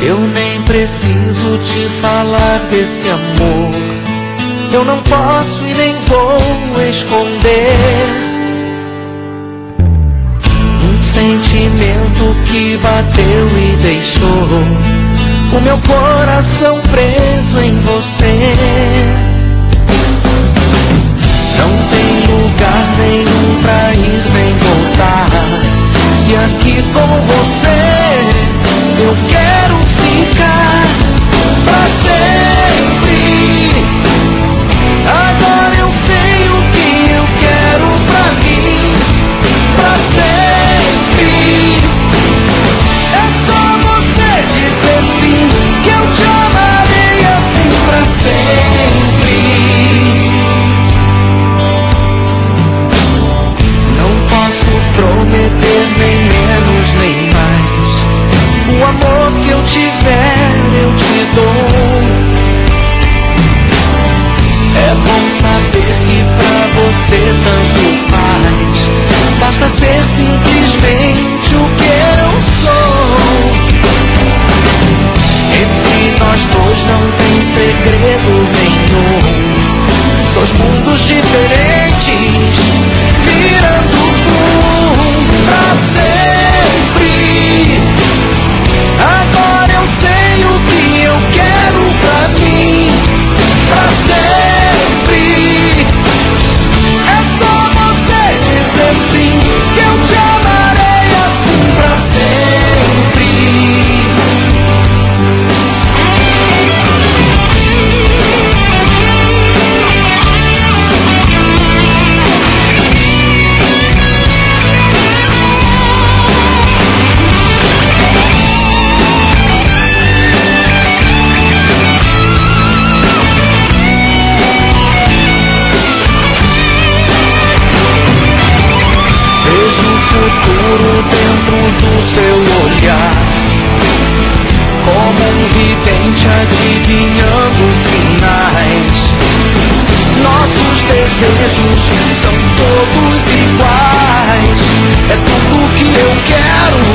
Eu nem preciso te falar desse amor. Eu não posso e nem vou esconder um sentimento que bateu e deixou o meu coração preso em você. Não tem lugar nenhum pra ir nem voltar, e aqui com você eu quero ficar pra sempre. Agora eu sei o que eu quero pra mim, pra sempre. É só você dizer sim, que eu te amarei assim pra sempre. Não posso prometer nem menos nem mais. O amor que eu tiver eu te dou. É bom saber que pra você tanto faz, basta ser simplesmente o que eu sou. Entre nós dois não tem segredo nenhum. Dois mundos diferentes virando um pra sempre. Agora eu sei o que eu quero pra mim, pra sempre. É só você dizer sim, que eu te amarei assim pra sempre. Futuro dentro do seu olhar, como um vidente adivinhando sinais. Nossos desejos são todos iguais. É tudo que eu quero